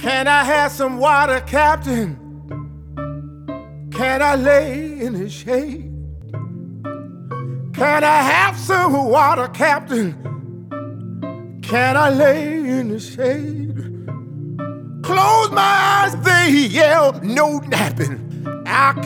Can I have some water, Captain? Can I lay in the shade? Can I have some water, Captain? Can I lay in the shade? Close my eyes, they yell, no napping. I